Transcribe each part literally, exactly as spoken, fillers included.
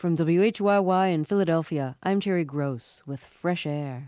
From W H Y Y in Philadelphia, I'm Terry Gross with Fresh Air.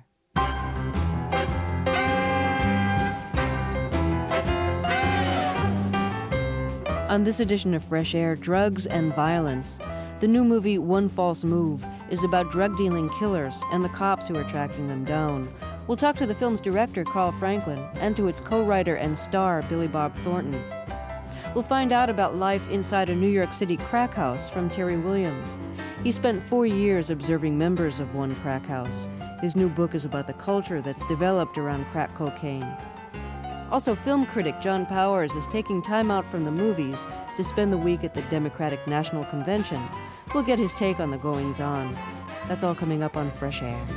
On this edition of Fresh Air, drugs and violence. The new movie One False Move is about drug-dealing killers and the cops who are tracking them down. We'll talk to the film's director, Carl Franklin, and to its co-writer and star, Billy Bob Thornton. We'll find out about life inside a New York City crack house from Terry Williams. He spent four years observing members of one crack house. His new book is about the culture that's developed around crack cocaine. Also, film critic John Powers is taking time out from the movies to spend the week at the Democratic National Convention. We'll get his take on the goings-on. That's all coming up on Fresh Air.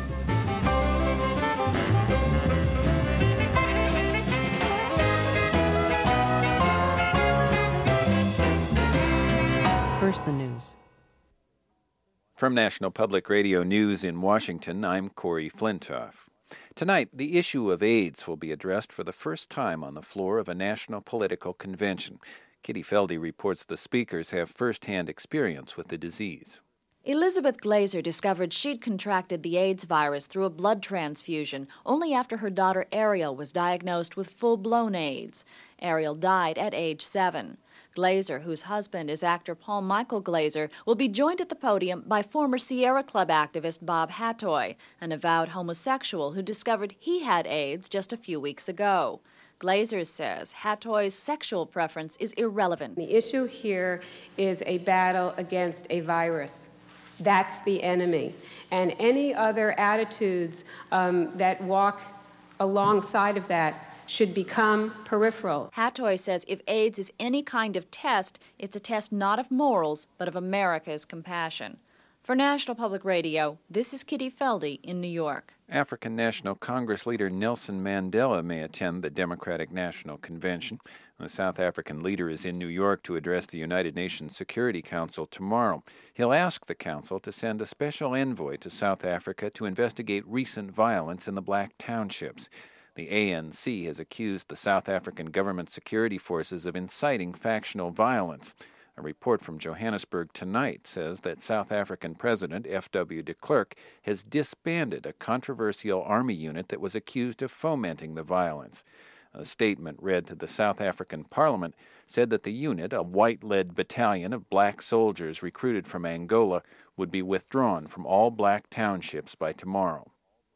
First, the news. From National Public Radio News in Washington, I'm Corey Flintoff. Tonight, the issue of AIDS will be addressed for the first time on the floor of a national political convention. Kitty Feldy reports the speakers have first-hand experience with the disease. Elizabeth Glazer discovered she'd contracted the AIDS virus through a blood transfusion only after her daughter Ariel was diagnosed with full-blown AIDS. Ariel died at age seven. Glazer, whose husband is actor Paul Michael Glazer, will be joined at the podium by former Sierra Club activist Bob Hatoy, an avowed homosexual who discovered he had AIDS just a few weeks ago. Glazer says Hatoy's sexual preference is irrelevant. The issue here is a battle against a virus. That's the enemy. And any other attitudes um, that walk alongside of that should become peripheral. Hatoy says if AIDS is any kind of test, it's a test not of morals, but of America's compassion. For National Public Radio, this is Kitty Feldy in New York. African National Congress leader Nelson Mandela may attend the Democratic National Convention. The South African leader is in New York to address the United Nations Security Council tomorrow. He'll ask the council to send a special envoy to South Africa to investigate recent violence in the black townships. The A N C has accused the South African government security forces of inciting factional violence. A report from Johannesburg tonight says that South African President F W de Klerk has disbanded a controversial army unit that was accused of fomenting the violence. A statement read to the South African Parliament said that the unit, a white-led battalion of black soldiers recruited from Angola, would be withdrawn from all black townships by tomorrow.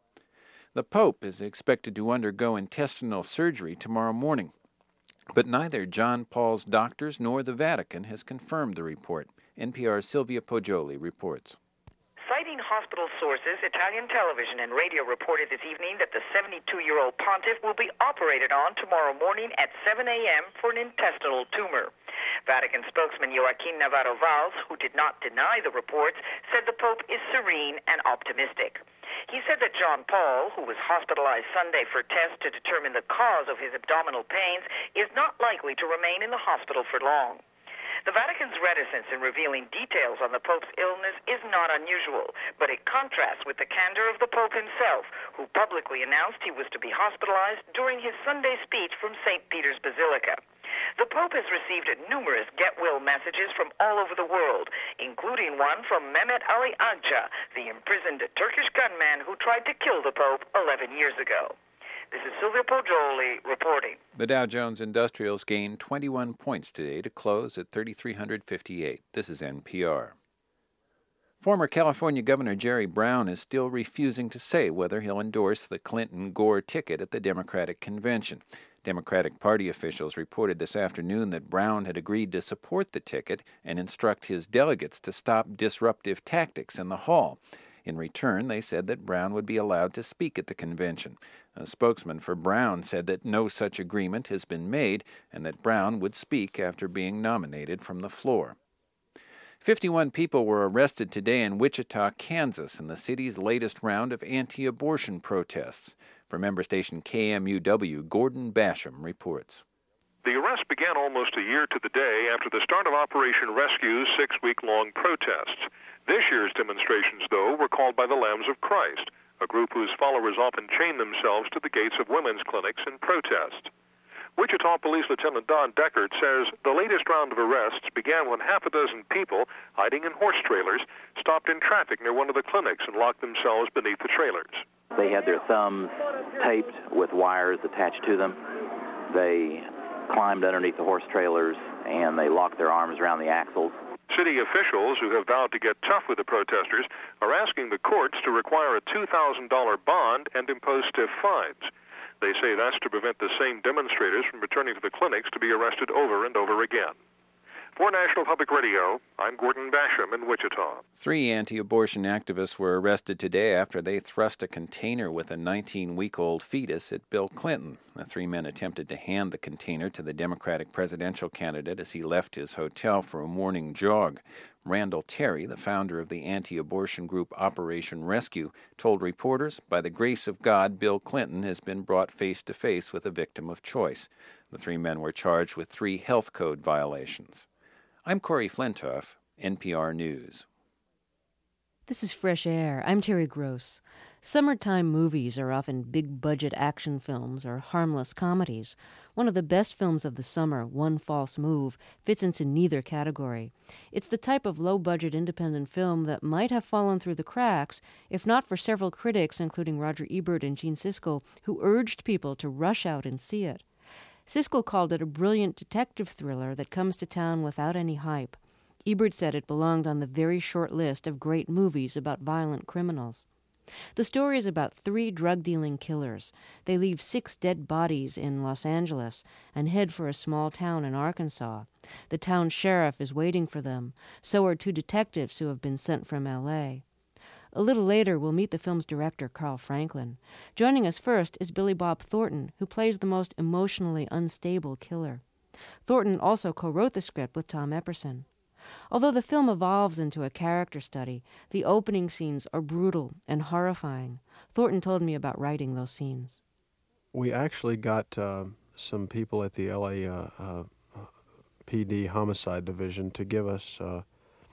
The Pope is expected to undergo intestinal surgery tomorrow morning, but neither John Paul's doctors nor the Vatican has confirmed the report. N P R's Silvia Poggioli reports. Citing hospital sources, Italian television and radio reported this evening that the seventy-two-year-old pontiff will be operated on tomorrow morning at seven a.m. for an intestinal tumor. Vatican spokesman Joaquin Navarro Valls, who did not deny the reports, said the Pope is serene and optimistic. He said that John Paul, who was hospitalized Sunday for tests to determine the cause of his abdominal pains, is not likely to remain in the hospital for long. The Vatican's reticence in revealing details on the Pope's illness is not unusual, but it contrasts with the candor of the Pope himself, who publicly announced he was to be hospitalized during his Sunday speech from Saint Peter's Basilica. The Pope has received numerous get-well messages from all over the world, including one from Mehmet Ali Agca, the imprisoned Turkish gunman who tried to kill the Pope eleven years ago. This is Silvia Poggioli reporting. The Dow Jones Industrials gained twenty-one points today to close at three thousand three hundred fifty-eight. This is N P R. Former California Governor Jerry Brown is still refusing to say whether he'll endorse the Clinton-Gore ticket at the Democratic Convention. Democratic Party officials reported this afternoon that Brown had agreed to support the ticket and instruct his delegates to stop disruptive tactics in the hall. In return, they said that Brown would be allowed to speak at the convention. A spokesman for Brown said that no such agreement has been made and that Brown would speak after being nominated from the floor. fifty-one people were arrested today in Wichita, Kansas, in the city's latest round of anti-abortion protests. For member station K M U W, Gordon Basham reports. The arrest began almost a year to the day after the start of Operation Rescue's six-week-long protests. This year's demonstrations, though, were called by the Lambs of Christ, a group whose followers often chain themselves to the gates of women's clinics in protest. Wichita Police Lieutenant Don Deckard says the latest round of arrests began when half a dozen people hiding in horse trailers stopped in traffic near one of the clinics and locked themselves beneath the trailers. They had their thumbs taped with wires attached to them. They climbed underneath the horse trailers and they locked their arms around the axles. City officials who have vowed to get tough with the protesters are asking the courts to require a two thousand dollars bond and impose stiff fines. They say that's to prevent the same demonstrators from returning to the clinics to be arrested over and over again. For National Public Radio, I'm Gordon Basham in Wichita. Three anti-abortion activists were arrested today after they thrust a container with a nineteen-week-old fetus at Bill Clinton. The three men attempted to hand the container to the Democratic presidential candidate as he left his hotel for a morning jog. Randall Terry, the founder of the anti-abortion group Operation Rescue, told reporters, by the grace of God, Bill Clinton has been brought face-to-face with a victim of choice. The three men were charged with three health code violations. I'm Corey Flintoff, N P R News. This is Fresh Air. I'm Terry Gross. Summertime movies are often big-budget action films or harmless comedies. One of the best films of the summer, One False Move, fits into neither category. It's the type of low-budget independent film that might have fallen through the cracks if not for several critics, including Roger Ebert and Gene Siskel, who urged people to rush out and see it. Siskel called it a brilliant detective thriller that comes to town without any hype. Ebert said it belonged on the very short list of great movies about violent criminals. The story is about three drug-dealing killers. They leave six dead bodies in Los Angeles and head for a small town in Arkansas. The town sheriff is waiting for them. So are two detectives who have been sent from L A A little later, we'll meet the film's director, Carl Franklin. Joining us first is Billy Bob Thornton, who plays the most emotionally unstable killer. Thornton also co-wrote the script with Tom Epperson. Although the film evolves into a character study, the opening scenes are brutal and horrifying. Thornton told me about writing those scenes. We actually got uh, some people at the L A Uh, uh, P D Homicide Division to give us uh,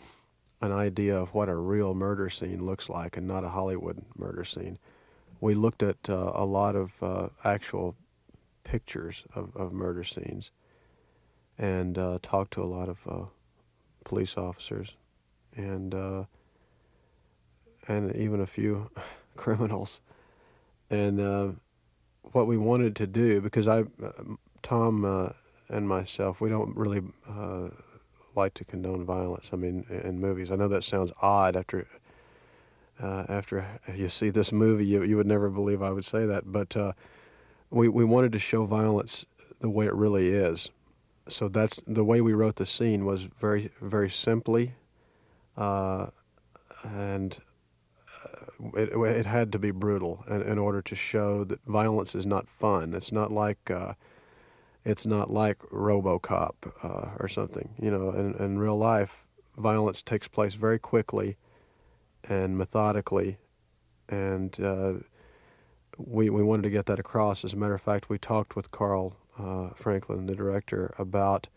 an idea of what a real murder scene looks like and not a Hollywood murder scene. We looked at uh, a lot of uh, actual pictures of, of murder scenes and uh, talked to a lot of uh, police officers and uh, and even a few criminals. And uh, what we wanted to do, because I, uh, Tom uh, and myself, we don't really uh, like to condone violence. I mean, in movies. I know that sounds odd after uh, after you see this movie. You you would never believe I would say that, but uh, we we wanted to show violence the way it really is. So that's the way we wrote the scene, was very very simply, uh, and uh, it it had to be brutal in, in order to show that violence is not fun. It's not like. Uh, It's not like RoboCop uh, or something. You know, in, in real life, violence takes place very quickly and methodically, and uh, we we wanted to get that across. As a matter of fact, we talked with Carl uh, Franklin, the director, about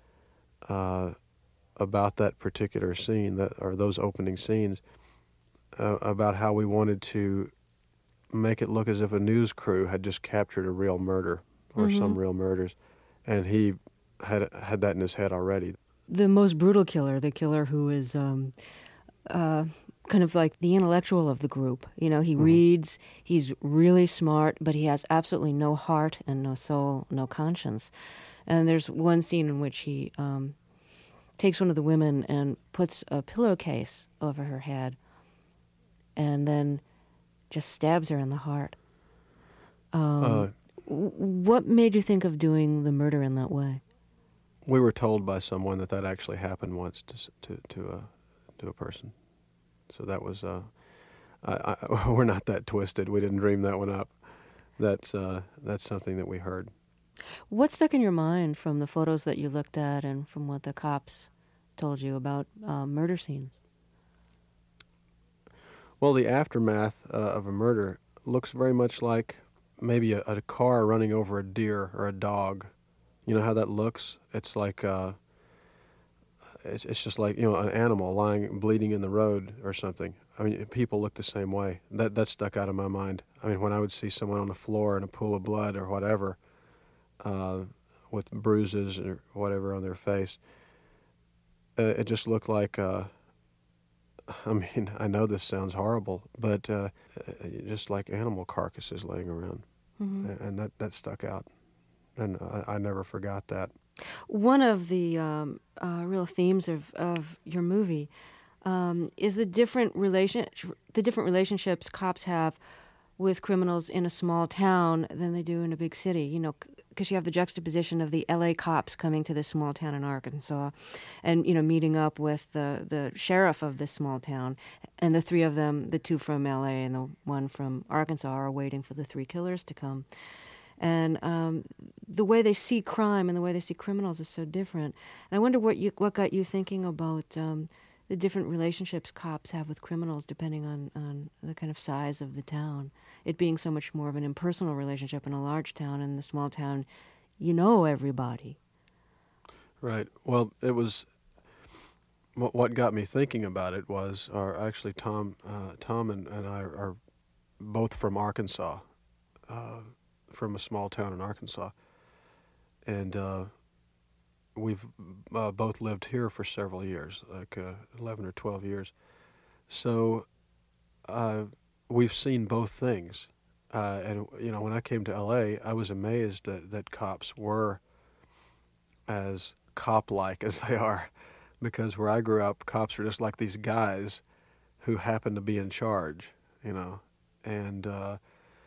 uh, about that particular scene, that or those opening scenes, uh, about how we wanted to make it look as if a news crew had just captured a real murder. Or mm-hmm. some real murders, and he had had that in his head already. The most brutal killer, the killer who is um, uh, kind of like the intellectual of the group. You know, he mm-hmm. reads, he's really smart, but he has absolutely no heart and no soul, no conscience. And there's one scene in which he um, takes one of the women and puts a pillowcase over her head and then just stabs her in the heart. Um, uh, What made you think of doing the murder in that way? We were told by someone that that actually happened once to to to a to a person, so that was. Uh, I, I, we're not that twisted. We didn't dream that one up. That's uh, that's something that we heard. What stuck in your mind from the photos that you looked at and from what the cops told you about uh, murder scenes? Well, the aftermath uh, of a murder looks very much like maybe a, a car running over a deer or a dog. You know how that looks? It's like uh, it's, it's just like, you know, an animal lying bleeding in the road or something. I mean, people look the same way. That that stuck out of my mind. I mean, when I would see someone on the floor in a pool of blood or whatever, uh, with bruises or whatever on their face. Uh, it just looked like, uh, I mean, I know this sounds horrible, but uh, just like animal carcasses laying around. Mm-hmm. And that, that stuck out. And I, I never forgot that. One of the um, uh, real themes of, of your movie um, is the different relation the different relationships cops have with criminals in a small town than they do in a big city. You know, because you have the juxtaposition of the L A cops coming to this small town in Arkansas, and you know, meeting up with the the sheriff of this small town, and the three of them, the two from L A and the one from Arkansas, are waiting for the three killers to come. And um, the way they see crime and the way they see criminals is so different. And I wonder what you, what got you thinking about um, the different relationships cops have with criminals depending on, on the kind of size of the town. It being so much more of an impersonal relationship in a large town, and in the small town, you know everybody. Right. Well, it was... What got me thinking about it was, or actually Tom uh, Tom and, and I are both from Arkansas, uh, from a small town in Arkansas. And uh, we've uh, both lived here for several years, like uh, eleven or twelve years. So uh, we've seen both things. Uh, and, you know, when I came to L A, I was amazed that, that cops were as cop-like as they are. Because where I grew up, cops were just like these guys who happened to be in charge, you know. And uh,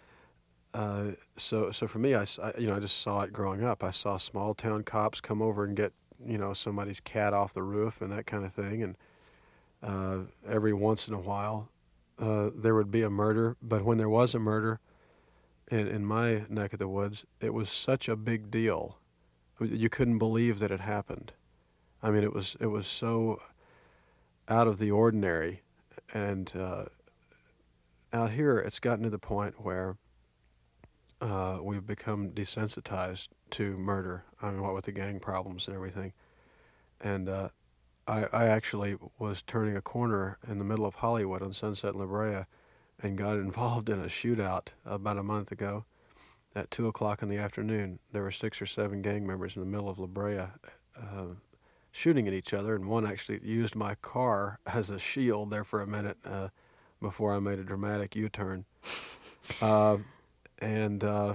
uh, so so for me, I, I, you know, I just saw it growing up. I saw small-town cops come over and get, you know, somebody's cat off the roof and that kind of thing. And uh, every once in a while, uh, there would be a murder. But when there was a murder in, in my neck of the woods, it was such a big deal. You couldn't believe that it happened. I mean, it was it was so out of the ordinary, and uh, out here it's gotten to the point where uh, we've become desensitized to murder. I mean, what with the gang problems and everything. And uh, I, I actually was turning a corner in the middle of Hollywood on Sunset and La Brea, and got involved in a shootout about a month ago. At two o'clock in the afternoon, there were six or seven gang members in the middle of La Brea. Uh, shooting at each other, and one actually used my car as a shield there for a minute uh, before I made a dramatic U-turn. Uh, and uh,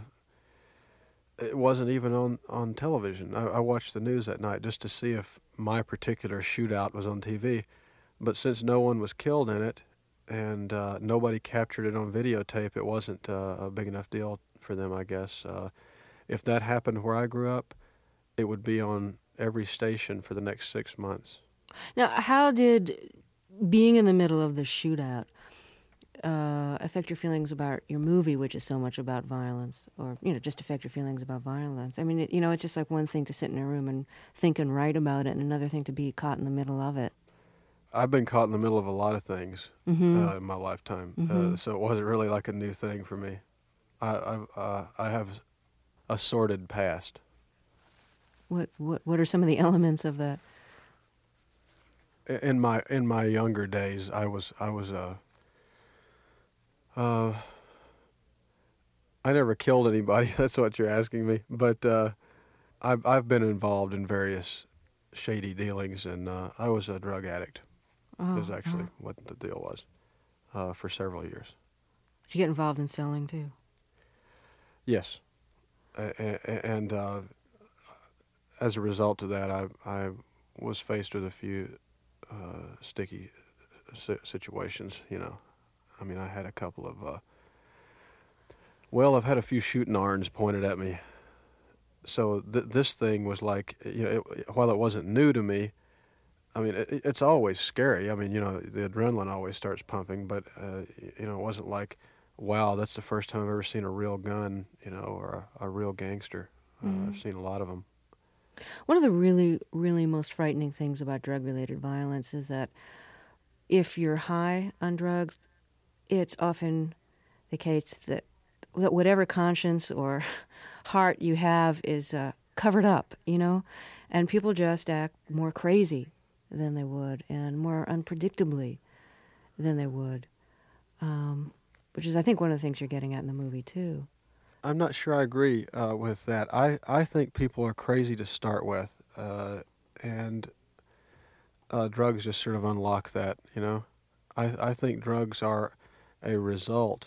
it wasn't even on, on television. I, I watched the news that night just to see if my particular shootout was on T V. But since no one was killed in it, and uh, nobody captured it on videotape, it wasn't uh, a big enough deal for them, I guess. Uh, if that happened where I grew up, it would be on every station for the next six months. Now, how did being in the middle of the shootout uh, affect your feelings about your movie, which is so much about violence, or, you know, just affect your feelings about violence? I mean, it, you know, it's just like one thing to sit in a room and think and write about it, and another thing to be caught in the middle of it. I've been caught in the middle of a lot of things mm-hmm. uh, in my lifetime, mm-hmm. uh, so it wasn't really like a new thing for me. I I, uh, I have a sordid past. What what what are some of the elements of that? In my in my younger days, I was I was a. Uh, I never killed anybody. That's what you're asking me. But uh, I've I've been involved in various shady dealings, and uh, I was a drug addict. Oh, is actually oh. what the deal was uh, for several years. Did you get involved in selling too? Yes, and. and uh, As a result of that, I I was faced with a few uh, sticky situations. You know, I mean, I had a couple of. Uh, well, I've had a few shooting irons pointed at me. So th- this thing was like, you know, it, while it wasn't new to me, I mean, it, it's always scary. I mean, you know, the adrenaline always starts pumping, but uh, you know, it wasn't like, wow, that's the first time I've ever seen a real gun, you know, or a, a real gangster. Uh, mm-hmm. I've seen a lot of them. One of the really, really most frightening things about drug-related violence is that if you're high on drugs, it's often the case that, that whatever conscience or heart you have is uh, covered up, you know, and people just act more crazy than they would and more unpredictably than they would, um, which is, I think, one of the things you're getting at in the movie, too. I'm not sure I agree uh, with that. I, I think people are crazy to start with, uh, and uh, drugs just sort of unlock that, you know. I, I think drugs are a result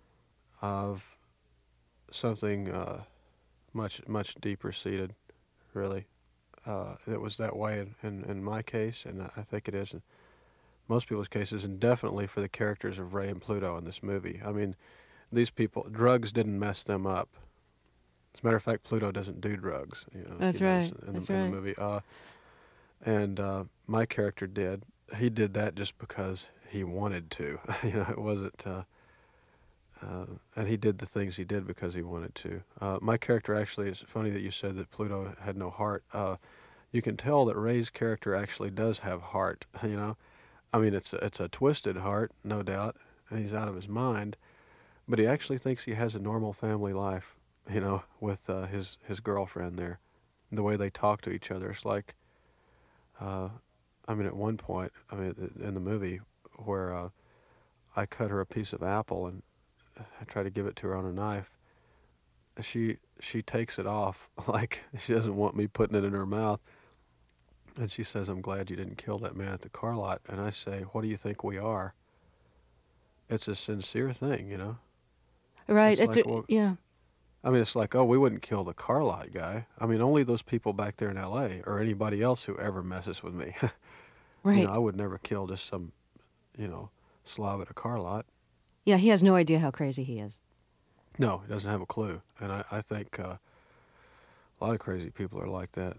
of something uh, much much deeper seated, really. Uh, it was that way in, in, in my case, and I think it is in most people's cases, and definitely for the characters of Ray and Pluto in this movie. I mean, these people, drugs didn't mess them up. As a matter of fact, Pluto doesn't do drugs. You know, That's he right. does in, That's the, in right. the movie. Uh, and uh, my character did. He did that just because he wanted to. You know, it wasn't. Uh, uh, and he did the things he did because he wanted to. Uh, my character actually, it's funny that you said that Pluto had no heart. Uh, you can tell that Ray's character actually does have heart. You know, I mean, it's a, it's a twisted heart, no doubt, and he's out of his mind. But he actually thinks he has a normal family life, you know, with uh, his, his girlfriend there. The way they talk to each other, it's like, uh, I mean, at one point, I mean, in the movie, where uh, I cut her a piece of apple and I try to give it to her on a knife, she she takes it off, like she doesn't want me putting it in her mouth. And she says, "I'm glad you didn't kill that man at the car lot." And I say, "What do you think we are?" It's a sincere thing, you know? Right. It's It's, like, a, well, yeah. I mean, it's like, oh, we wouldn't kill the car lot guy. I mean, only those people back there in L A or anybody else who ever messes with me. Right. You know, I would never kill just some, you know, slob at a car lot. Yeah, he has no idea how crazy he is. No, he doesn't have a clue. And I, I think uh, a lot of crazy people are like that.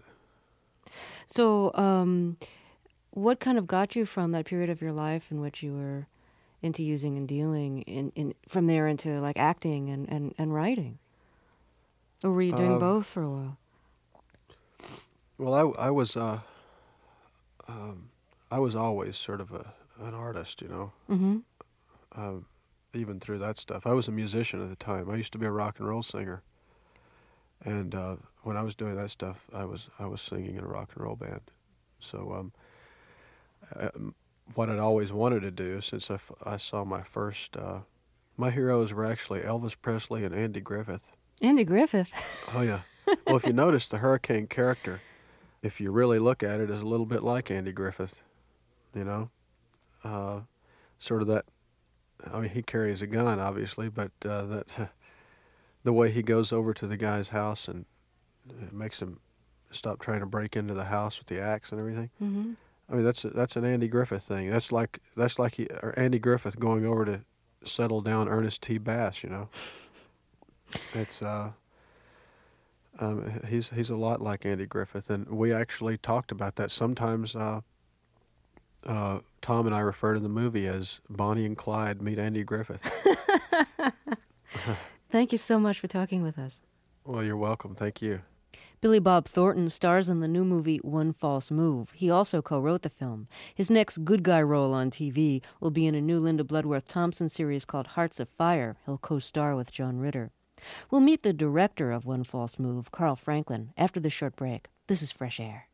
So, um, what kind of got you from that period of your life in which you were into using and dealing, in, in from there into like acting and, and, and writing? Or were you doing Um, both for a while? Well, I, I was uh, um, I was always sort of a an artist, you know. Mm-hmm. Um, even through that stuff, I was a musician at the time. I used to be a rock and roll singer, and uh, when I was doing that stuff, I was I was singing in a rock and roll band. So, um, I, what I'd always wanted to do since I, f- I saw my first, uh, my heroes were actually Elvis Presley and Andy Griffith. Andy Griffith. Oh yeah. Well, if you notice, the hurricane character, if you really look at it, is a little bit like Andy Griffith. You know, uh, sort of that. I mean, he carries a gun, obviously, but uh, that the way he goes over to the guy's house and it makes him stop trying to break into the house with the axe and everything. Mm-hmm. I mean, that's a, that's an Andy Griffith thing. That's like that's like he, or Andy Griffith going over to settle down Ernest T. Bass. You know, it's uh, um, he's he's a lot like Andy Griffith, and we actually talked about that. Sometimes uh, uh, Tom and I refer to the movie as Bonnie and Clyde meet Andy Griffith. Thank you so much for talking with us. Well, you're welcome. Thank you. Billy Bob Thornton stars in the new movie One False Move. He also co-wrote the film. His next good guy role on T V will be in a new Linda Bloodworth Thompson series called Hearts of Fire. He'll co-star with John Ritter. We'll meet the director of One False Move, Carl Franklin, after the short break. This is Fresh Air.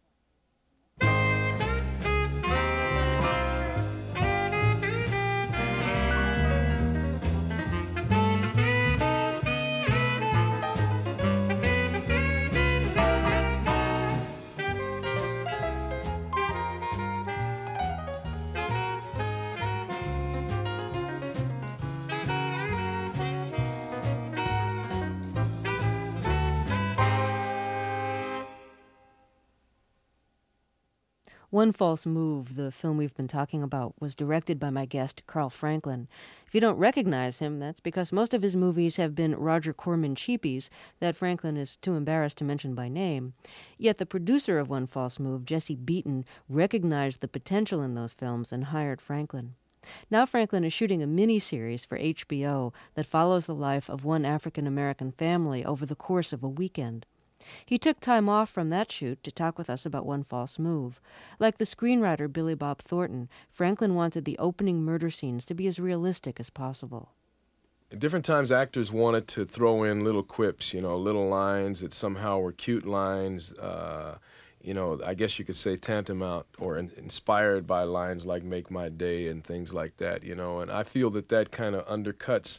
One False Move, the film we've been talking about, was directed by my guest, Carl Franklin. If you don't recognize him, that's because most of his movies have been Roger Corman cheapies that Franklin is too embarrassed to mention by name. Yet the producer of One False Move, Jesse Beaton, recognized the potential in those films and hired Franklin. Now Franklin is shooting a mini-series for H B O that follows the life of one African-American family over the course of a weekend. He took time off from that shoot to talk with us about One False Move. Like the screenwriter Billy Bob Thornton, Franklin wanted the opening murder scenes to be as realistic as possible. At different times, actors wanted to throw in little quips, you know, little lines that somehow were cute lines, uh, you know, I guess you could say tantamount or in- inspired by lines like Make My Day and things like that, you know. And I feel that that kind of undercuts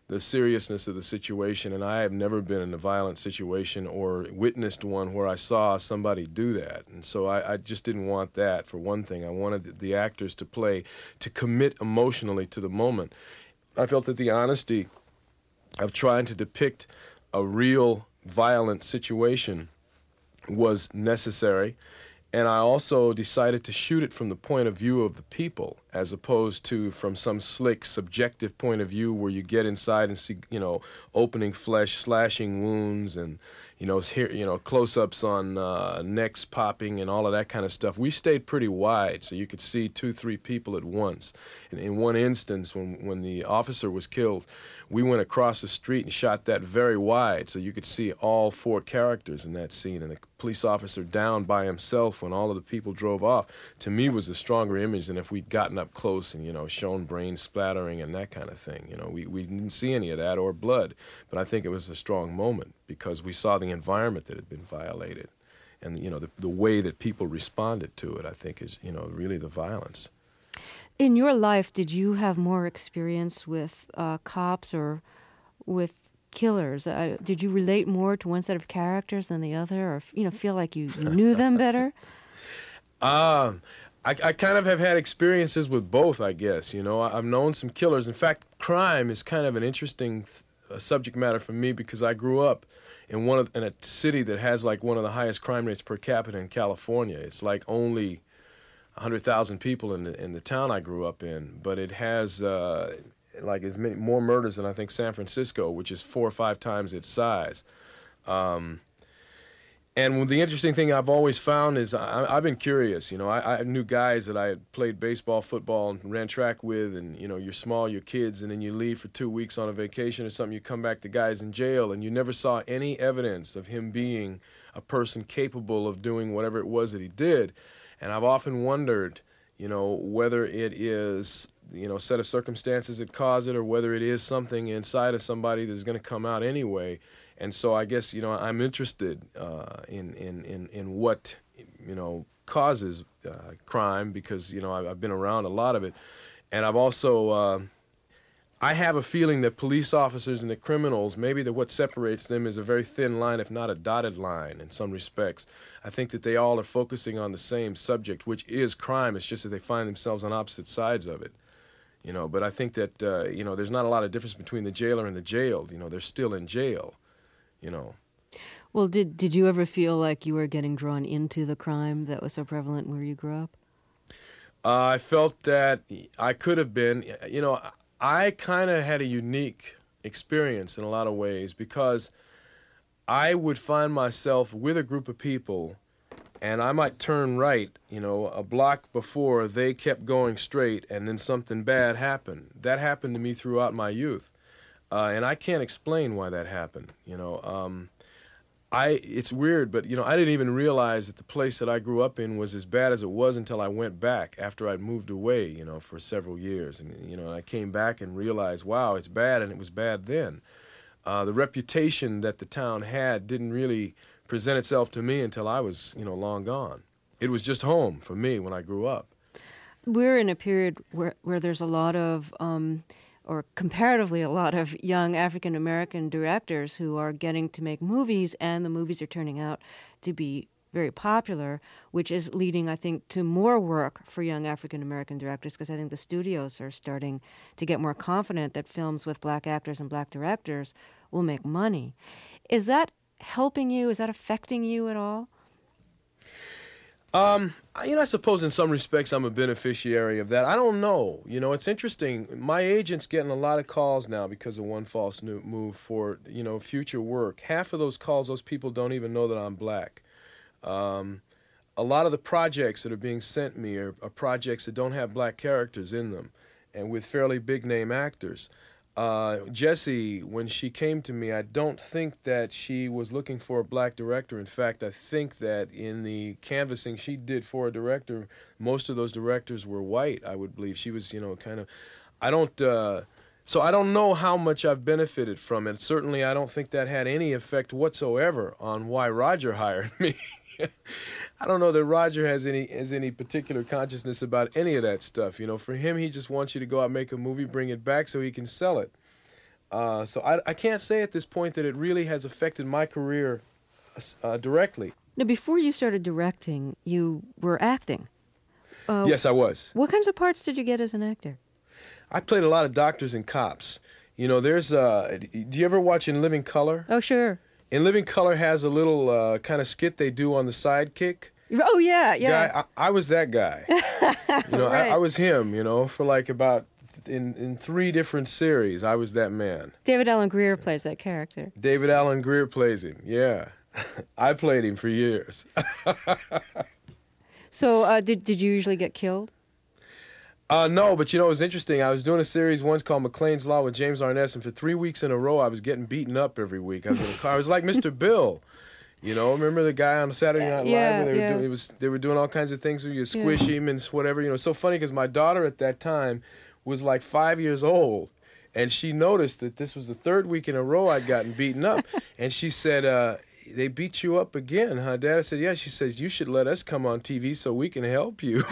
the seriousness of the situation, and I have never been in a violent situation or witnessed one where I saw somebody do that. And so I, I just didn't want that, for one thing. I wanted the actors to play, to commit emotionally to the moment. I felt that the honesty of trying to depict a real violent situation was necessary. And I also decided to shoot it from the point of view of the people, as opposed to from some slick, subjective point of view where you get inside and see, you know, opening flesh, slashing wounds, and, you know, here, you know, close-ups on uh, necks popping and all of that kind of stuff. We stayed pretty wide, so you could see two, three people at once. And in one instance, when when the officer was killed, we went across the street and shot that very wide, so you could see all four characters in that scene. And the police officer down by himself when all of the people drove off, to me, was a stronger image than if we'd gotten up close and, you know, shown brain splattering and that kind of thing. You know, we, we didn't see any of that or blood, but I think it was a strong moment because we saw the environment that had been violated. And, you know, the, the way that people responded to it, I think, is, you know, really the violence. In your life, did you have more experience with uh, cops or with killers? Uh, did you relate more to one set of characters than the other, or, you know, feel like you, you knew them better? Um, I, I kind of have had experiences with both, I guess. You know, I, I've known some killers. In fact, crime is kind of an interesting th- subject matter for me because I grew up in one of in a city that has like one of the highest crime rates per capita in California. It's like only one hundred thousand people in the in the town I grew up in, but it has uh, like as many more murders than I think San Francisco, which is four or five times its size. Um, and the interesting thing I've always found is I, I've been curious. You know, I, I knew guys that I had played baseball, football, and ran track with, and you know, you're small, you're kids, and then you leave for two weeks on a vacation or something. You come back, the guy's in jail, and you never saw any evidence of him being a person capable of doing whatever it was that he did. And I've often wondered, you know, whether it is, you know, a set of circumstances that cause it or whether it is something inside of somebody that's going to come out anyway. And so I guess, you know, I'm interested uh, in, in, in, in what, you know, causes uh, crime because, you know, I've, I've been around a lot of it. And I've also, uh, I have a feeling that police officers and the criminals, maybe that what separates them is a very thin line, if not a dotted line in some respects. I think that they all are focusing on the same subject, which is crime. It's just that they find themselves on opposite sides of it, you know. But I think that, uh, you know, there's not a lot of difference between the jailer and the jailed. You know, they're still in jail, you know. Well, did did you ever feel like you were getting drawn into the crime that was so prevalent where you grew up? Uh, I felt that I could have been, you know, I kind of had a unique experience in a lot of ways because I would find myself with a group of people and I might turn right, you know, a block before they kept going straight and then something bad happened. That happened to me throughout my youth. Uh, and I can't explain why that happened, you know. Um, I it's weird, but, you know, I didn't even realize that the place that I grew up in was as bad as it was until I went back after I'd moved away, you know, for several years. And, you know, I came back and realized, wow, it's bad, and it was bad then. Uh, the reputation that the town had didn't really present itself to me until I was, you know, long gone. It was just home for me when I grew up. We're in a period where, where there's a lot of... Um or comparatively a lot of young African-American directors who are getting to make movies, and the movies are turning out to be very popular, which is leading, I think, to more work for young African-American directors, because I think the studios are starting to get more confident that films with black actors and black directors will make money. Is that helping you? Is that affecting you at all? Um, you know, I suppose in some respects I'm a beneficiary of that. I don't know. You know, it's interesting. My agent's getting a lot of calls now because of One False Move for, you know, future work. Half of those calls, those people don't even know that I'm black. Um, a lot of the projects that are being sent me are, are projects that don't have black characters in them and with fairly big-name actors. Uh, Jessie, when she came to me, I don't think that she was looking for a black director. In fact, I think that in the canvassing she did for a director, most of those directors were white, I would believe. She was, you know, kind of, I don't, uh, so I don't know how much I've benefited from it. Certainly, I don't think that had any effect whatsoever on why Roger hired me. I don't know that Roger has any has any particular consciousness about any of that stuff. You know, for him, he just wants you to go out and make a movie, bring it back so he can sell it. Uh, so I, I can't say at this point that it really has affected my career uh, directly. Now, before you started directing, you were acting. Uh, yes, I was. What kinds of parts did you get as an actor? I played a lot of doctors and cops. You know, there's, uh, do you ever watch In Living Color? Oh, sure. In Living Color has a little uh, kind of skit they do on the Sidekick. Oh, yeah, yeah. Guy, I, I was that guy. You know, right. I, I was him, you know, for like about, in, in three different series, I was that man. David Alan Grier plays that character. David Alan Grier plays him, yeah. I played him for years. So uh, did, did you usually get killed? Uh, no, but you know, it was interesting. I was doing a series once called McLean's Law with James Arness, and for three weeks in a row, I was getting beaten up every week. I was in a car. I was like Mister Bill. You know, remember the guy on Saturday Night Live? Yeah, where they, yeah. were doing, it was, they were doing all kinds of things where you squish yeah. him and whatever. You know, it's so funny because my daughter at that time was like five years old, and she noticed that this was the third week in a row I'd gotten beaten up. And she said, uh, they beat you up again, huh, Dad? I said, yeah. She says, you should let us come on T V so we can help you.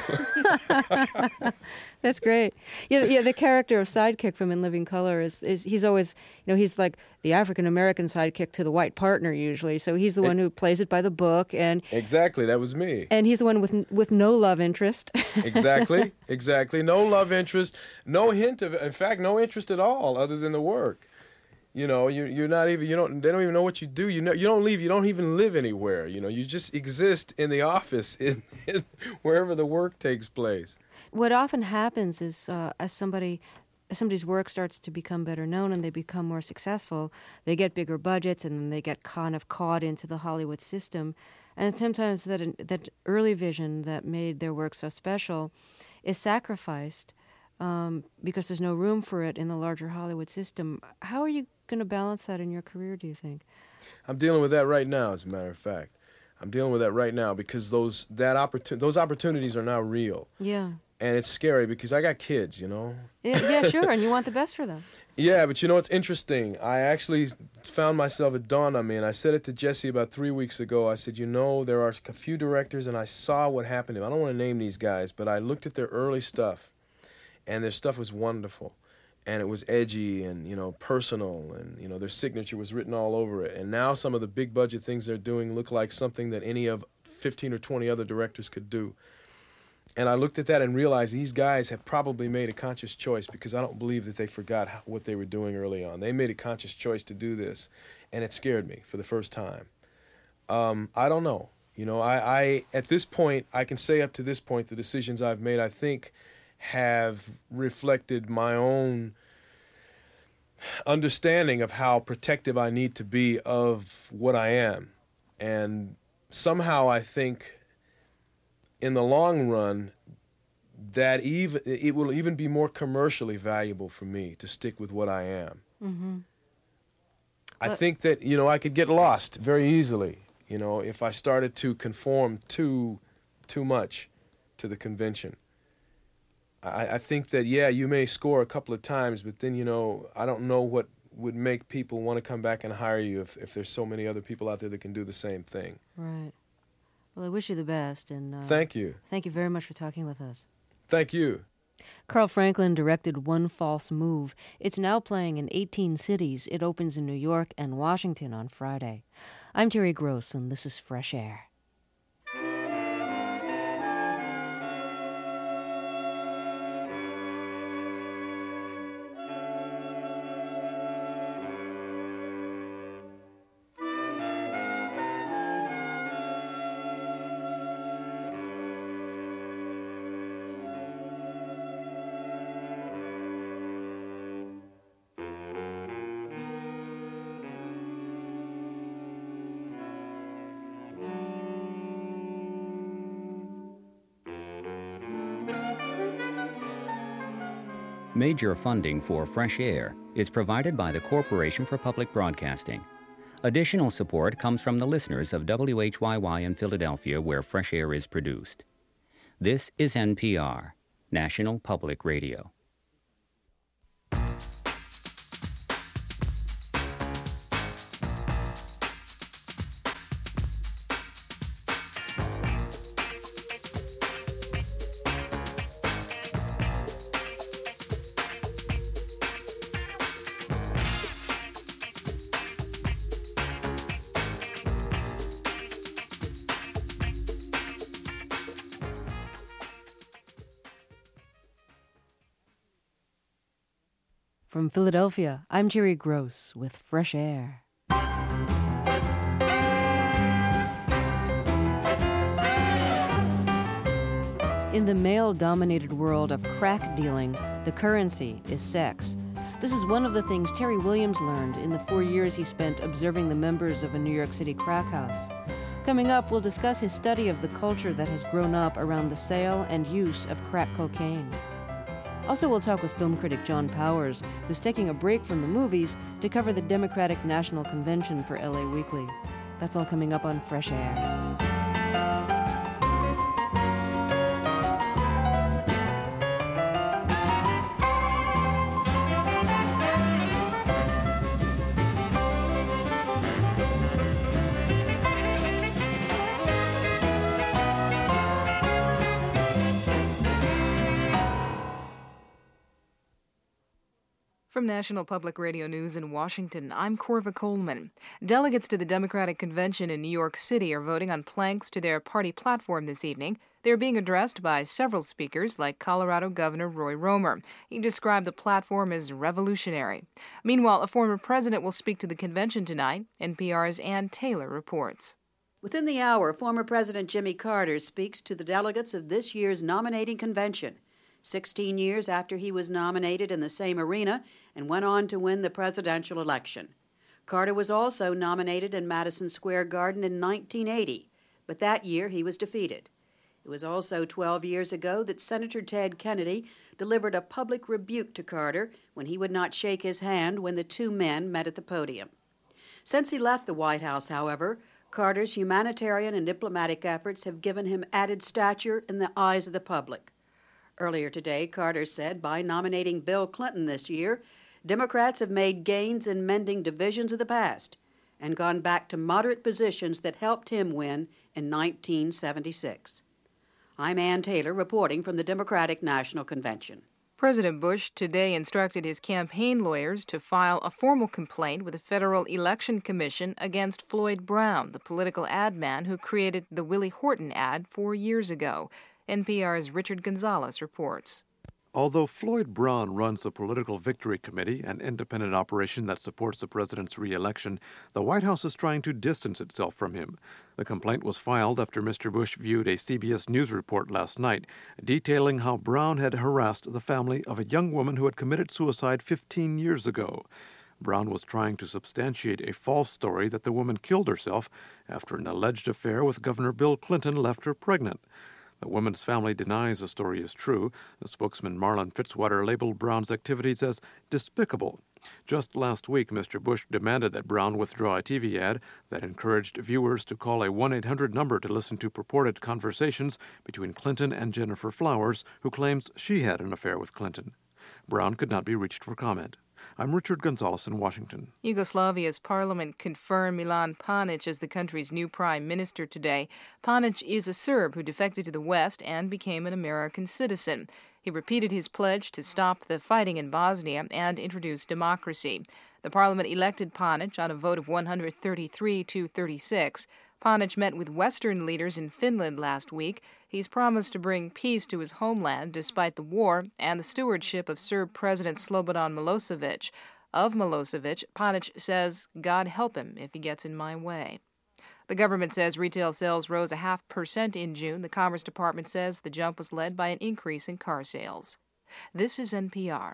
That's great. Yeah, yeah. The character of Sidekick from In Living Color is, is he's always, you know, he's like the African-American sidekick to the white partner usually. So he's the it, one who plays it by the book. and Exactly, that was me. And he's the one with with no love interest. Exactly, exactly. No love interest, no hint of, in fact, no interest at all other than the work. You know, you you're not even you don't they don't even know what you do. You know you don't leave. You don't even live anywhere. You know, you just exist in the office, in, in wherever the work takes place. What often happens is, uh, as somebody, as somebody's work starts to become better known and they become more successful, they get bigger budgets and then they get kind of caught into the Hollywood system, and sometimes that that early vision that made their work so special is sacrificed um, because there's no room for it in the larger Hollywood system. How are you going to balance that in your career, do you think? I'm dealing with that right now, as a matter of fact. I'm dealing with that right now because those that opportun- those opportunities are now real. Yeah. And it's scary because I got kids, you know? Yeah, yeah, sure, and you want the best for them. Yeah, but you know, it's interesting. I actually found myself, it dawned on me, and I said it to Jesse about three weeks ago. I said, you know, there are a few directors, and I saw what happened to them. I don't want to name these guys, but I looked at their early stuff, and their stuff was wonderful. And it was edgy and, you know, personal, and, you know, their signature was written all over it. And now some of the big budget things they're doing look like something that any of fifteen or twenty other directors could do. And I looked at that and realized these guys have probably made a conscious choice, because I don't believe that they forgot how, what they were doing early on. They made a conscious choice to do this, and it scared me for the first time. Um, I don't know. You know, I, I at this point, I can say up to this point, the decisions I've made, I think, have reflected my own understanding of how protective I need to be of what I am. And somehow I think in the long run that even it will even be more commercially valuable for me to stick with what I am. Mm-hmm. I but, think that, you know, I could get lost very easily, you know, if I started to conform too too much to the convention. I, I think that, yeah, you may score a couple of times, but then, you know, I don't know what would make people want to come back and hire you if, if there's so many other people out there that can do the same thing. Right. Well, I wish you the best. and uh, Thank you. Thank you very much for talking with us. Thank you. Carl Franklin directed One False Move. It's now playing in eighteen cities. It opens in New York and Washington on Friday. I'm Terry Gross, and this is Fresh Air. Major funding for Fresh Air is provided by the Corporation for Public Broadcasting. Additional support comes from the listeners of W H Y Y in Philadelphia, where Fresh Air is produced. This is N P R, National Public Radio. From Philadelphia, I'm Jerry Gross with Fresh Air. In the male-dominated world of crack dealing, the currency is sex. This is one of the things Terry Williams learned in the four years he spent observing the members of a New York City crack house. Coming up, we'll discuss his study of the culture that has grown up around the sale and use of crack cocaine. Also, we'll talk with film critic John Powers, who's taking a break from the movies to cover the Democratic National Convention for L A Weekly. That's all coming up on Fresh Air. From National Public Radio News in Washington, I'm Corva Coleman. Delegates to the Democratic Convention in New York City are voting on planks to their party platform this evening. They're being addressed by several speakers, like Colorado Governor Roy Romer. He described the platform as revolutionary. Meanwhile, a former president will speak to the convention tonight. N P R's Ann Taylor reports. Within the hour, former President Jimmy Carter speaks to the delegates of this year's nominating convention. Sixteen years after he was nominated in the same arena and went on to win the presidential election. Carter was also nominated in Madison Square Garden in nineteen eighty, but that year he was defeated. It was also twelve years ago that Senator Ted Kennedy delivered a public rebuke to Carter when he would not shake his hand when the two men met at the podium. Since he left the White House, however, Carter's humanitarian and diplomatic efforts have given him added stature in the eyes of the public. Earlier today, Carter said by nominating Bill Clinton this year, Democrats have made gains in mending divisions of the past and gone back to moderate positions that helped him win in nineteen seventy-six. I'm Ann Taylor reporting from the Democratic National Convention. President Bush today instructed his campaign lawyers to file a formal complaint with the Federal Election Commission against Floyd Brown, the political ad man who created the Willie Horton ad four years ago. N P R's Richard Gonzalez reports. Although Floyd Brown runs the Political Victory Committee, an independent operation that supports the president's re-election, the White House is trying to distance itself from him. The complaint was filed after Mister Bush viewed a C B S News report last night detailing how Brown had harassed the family of a young woman who had committed suicide fifteen years ago. Brown was trying to substantiate a false story that the woman killed herself after an alleged affair with Governor Bill Clinton left her pregnant. The woman's family denies the story is true. The spokesman Marlon Fitzwater labeled Brown's activities as despicable. Just last week, Mister Bush demanded that Brown withdraw a T V ad that encouraged viewers to call a one eight hundred number to listen to purported conversations between Clinton and Jennifer Flowers, who claims she had an affair with Clinton. Brown could not be reached for comment. I'm Richard Gonzalez in Washington. Yugoslavia's parliament confirmed Milan Panic as the country's new prime minister today. Panic is a Serb who defected to the West and became an American citizen. He repeated his pledge to stop the fighting in Bosnia and introduce democracy. The parliament elected Panic on a vote of one hundred thirty-three to thirty-six. Panic met with Western leaders in Finland last week. He's promised to bring peace to his homeland despite the war and the stewardship of Serb President Slobodan Milosevic. Of Milosevic, Panic says, God help him if he gets in my way. The government says retail sales rose a half percent in June. The Commerce Department says the jump was led by an increase in car sales. This is N P R.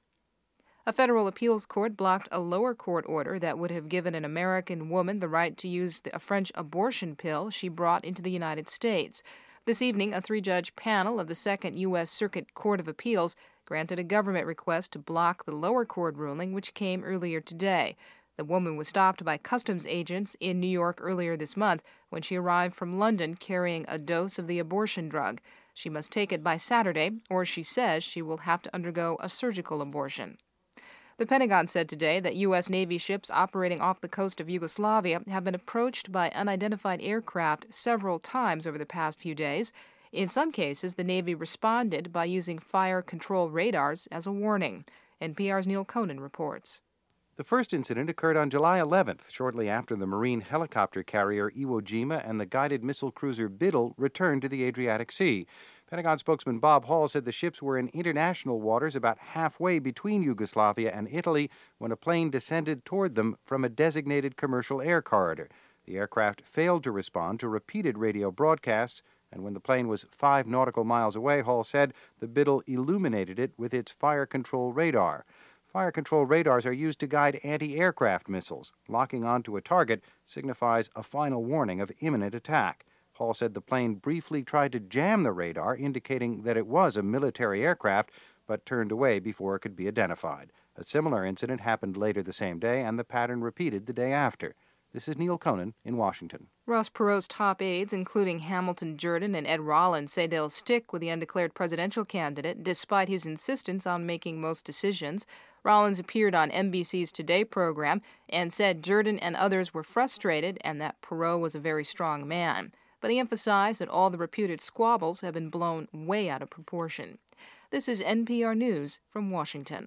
A federal appeals court blocked a lower court order that would have given an American woman the right to use a French abortion pill she brought into the United States. This evening, a three-judge panel of the Second U S Circuit Court of Appeals granted a government request to block the lower court ruling, which came earlier today. The woman was stopped by customs agents in New York earlier this month when she arrived from London carrying a dose of the abortion drug. She must take it by Saturday, or she says she will have to undergo a surgical abortion. The Pentagon said today that U S Navy ships operating off the coast of Yugoslavia have been approached by unidentified aircraft several times over the past few days. In some cases, the Navy responded by using fire control radars as a warning. N P R's Neil Conan reports. The first incident occurred on July eleventh, shortly after the Marine helicopter carrier Iwo Jima and the guided missile cruiser Biddle returned to the Adriatic Sea. Pentagon spokesman Bob Hall said the ships were in international waters about halfway between Yugoslavia and Italy when a plane descended toward them from a designated commercial air corridor. The aircraft failed to respond to repeated radio broadcasts, and when the plane was five nautical miles away, Hall said the Biddle illuminated it with its fire control radar. Fire control radars are used to guide anti-aircraft missiles. Locking onto a target signifies a final warning of imminent attack. Hall said the plane briefly tried to jam the radar, indicating that it was a military aircraft, but turned away before it could be identified. A similar incident happened later the same day, and the pattern repeated the day after. This is Neil Conan in Washington. Ross Perot's top aides, including Hamilton Jordan and Ed Rollins, say they'll stick with the undeclared presidential candidate despite his insistence on making most decisions. Rollins appeared on N B C's Today program and said Jordan and others were frustrated and that Perot was a very strong man. But he emphasized that all the reputed squabbles have been blown way out of proportion. This is N P R News from Washington.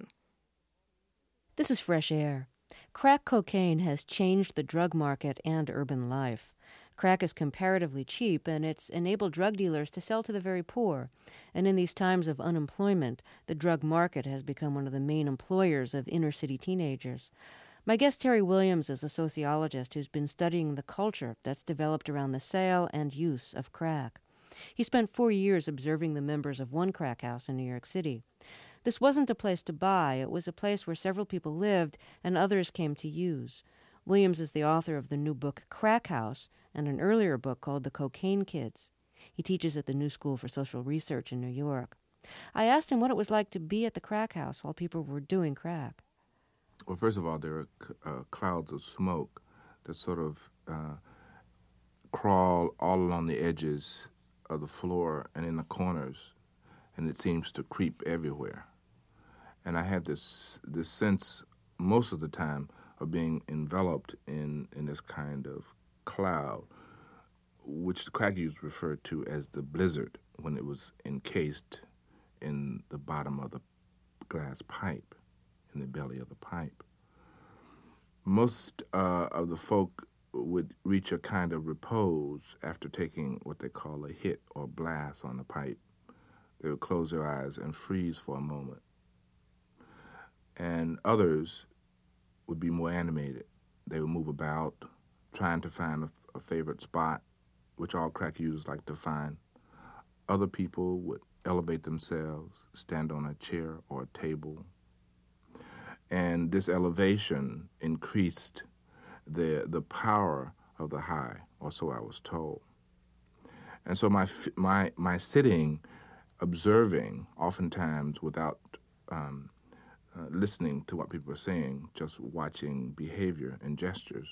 This is Fresh Air. Crack cocaine has changed the drug market and urban life. Crack is comparatively cheap, and it's enabled drug dealers to sell to the very poor. And in these times of unemployment, the drug market has become one of the main employers of inner-city teenagers. My guest, Terry Williams, is a sociologist who's been studying the culture that's developed around the sale and use of crack. He spent four years observing the members of one crack house in New York City. This wasn't a place to buy. It was a place where several people lived and others came to use. Williams is the author of the new book Crack House and an earlier book called The Cocaine Kids. He teaches at the New School for Social Research in New York. I asked him what it was like to be at the crack house while people were doing crack. Well, first of all, there are uh, clouds of smoke that sort of uh, crawl all along the edges of the floor and in the corners, and it seems to creep everywhere. And I had this this sense most of the time of being enveloped in, in this kind of cloud, which the crack users referred to as the blizzard when it was encased in the bottom of the glass pipe, in the belly of the pipe. Most uh, of the folk would reach a kind of repose after taking what they call a hit or blast on the pipe. They would close their eyes and freeze for a moment. And others would be more animated. They would move about, trying to find a, a favorite spot, which all crack users like to find. Other people would elevate themselves, stand on a chair or a table. And this elevation increased the the power of the high, or so I was told. And so my my my sitting, observing, oftentimes without um, uh, listening to what people were saying, just watching behavior and gestures,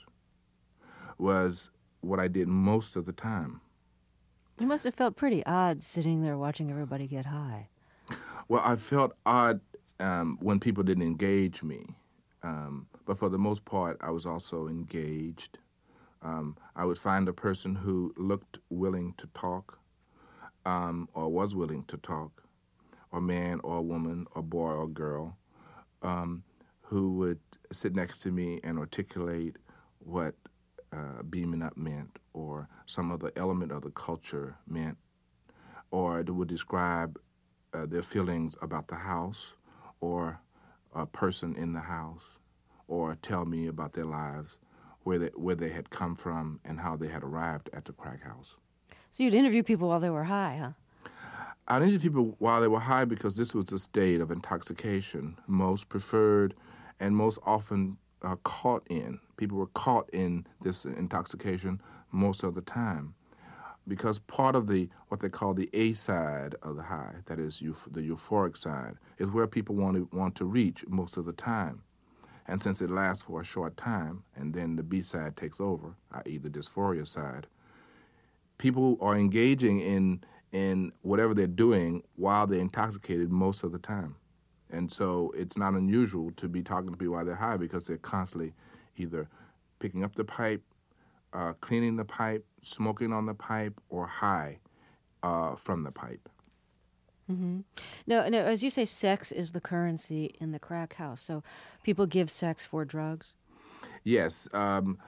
was what I did most of the time. You must have felt pretty odd sitting there watching everybody get high. Well, I felt odd um, when people didn't engage me. Um, but for the most part, I was also engaged. Um, I would find a person who looked willing to talk, um, or was willing to talk, or man or woman, or boy or girl, um, who would sit next to me and articulate what uh, beaming up meant, or some other element of the culture meant, or they would describe uh, their feelings about the house, or a person in the house, or tell me about their lives, where they, where they had come from and how they had arrived at the crack house. So you'd interview people while they were high, huh? I'd interview people while they were high because this was a state of intoxication most preferred and most often uh, caught in. People were caught in this intoxication most of the time because part of the what they call the A side of the high, that is euph- the euphoric side, is where people want to, want to reach most of the time. And since it lasts for a short time, and then the B side takes over, that is the dysphoria side, people are engaging in in whatever they're doing while they're intoxicated most of the time. And so it's not unusual to be talking to people while they're high because they're constantly either picking up the pipe, uh, cleaning the pipe, smoking on the pipe, or high uh, from the pipe. Mm-hmm. Now, now, as you say, sex is the currency in the crack house. So people give sex for drugs? Yes. Um,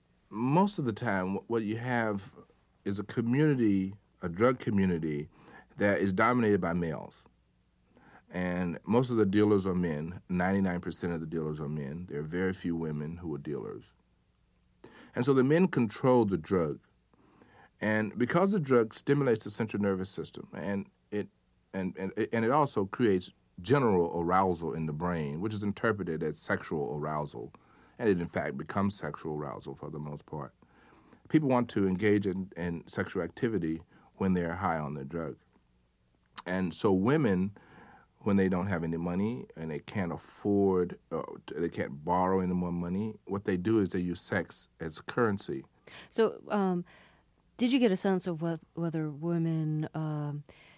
most of the time, what you have is a community, a drug community, that is dominated by males. And most of the dealers are men. ninety-nine percent of the dealers are men. There are very few women who are dealers. And so the men control the drug. And because the drug stimulates the central nervous system, and it and, and, and it also creates general arousal in the brain, which is interpreted as sexual arousal, and it in fact becomes sexual arousal for the most part. People want to engage in, in sexual activity when they're high on the drug. And so women, when they don't have any money and they can't afford, uh, they can't borrow any more money, what they do is they use sex as currency. So um, did you get a sense of what, whether women um,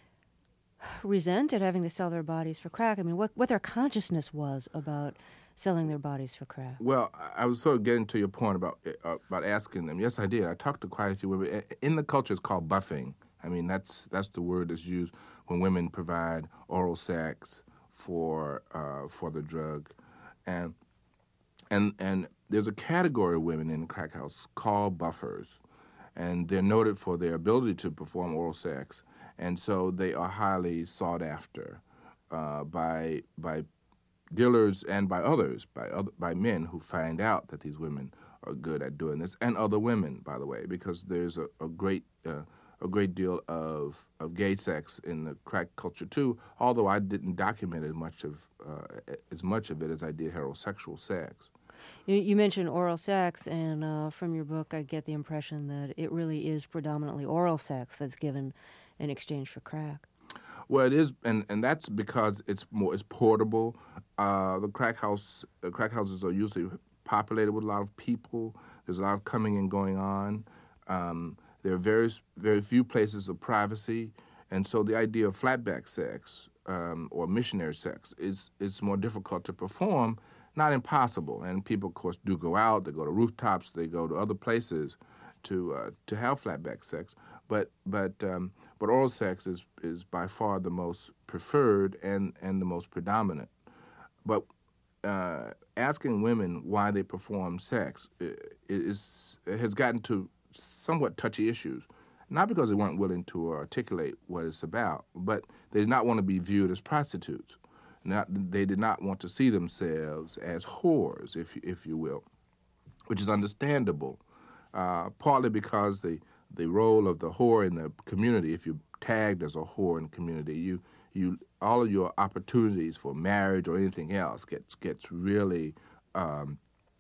resented having to sell their bodies for crack? I mean, what, what their consciousness was about selling their bodies for crack? Well, I was sort of getting to your point about uh, about asking them. Yes, I did. I talked to quite a few women. In the culture, it's called buffing. I mean, that's that's the word that's used when women provide oral sex for uh, for the drug, and and and there's a category of women in the crack house called buffers, and they're noted for their ability to perform oral sex, and so they are highly sought after uh, by by dealers and by others, by other, by men who find out that these women are good at doing this, and other women, by the way, because there's a, a great uh, a great deal of, of gay sex in the crack culture too. Although I didn't document as much of uh, as much of it as I did heterosexual sex. You, you mentioned oral sex, and uh, from your book, I get the impression that it really is predominantly oral sex that's given in exchange for crack. Well, it is, and, and that's because it's more it's portable. Uh, the crack house, the crack houses are usually populated with a lot of people. There's a lot of coming and going on. Um, there are very very few places of privacy, and so the idea of flatback sex um, or missionary sex is is more difficult to perform, not impossible. And people, of course, do go out. They go to rooftops. They go to other places to uh, to have flatback sex. But but um, but oral sex is, is by far the most preferred and, and the most predominant. But uh, asking women why they perform sex is has gotten to somewhat touchy issues. Not because they weren't willing to articulate what it's about, but they did not want to be viewed as prostitutes. Not, they did not want to see themselves as whores, if if you will, which is understandable, uh, partly because the the role of the whore in the community, if you're tagged as a whore in the community, you you all of your opportunities for marriage or anything else gets gets really um,